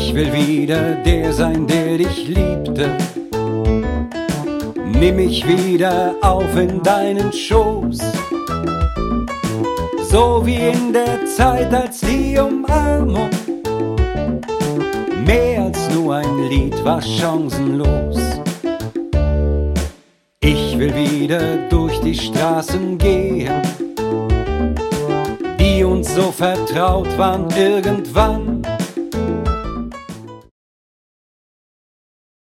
Ich will wieder der sein, der dich liebte. Nimm mich wieder auf in deinen Schoß, so wie in der Zeit als die Umarmung. Mehr als nur ein Lied war chancenlos. Ich will wieder durch die Straßen gehen, die uns so vertraut waren irgendwann.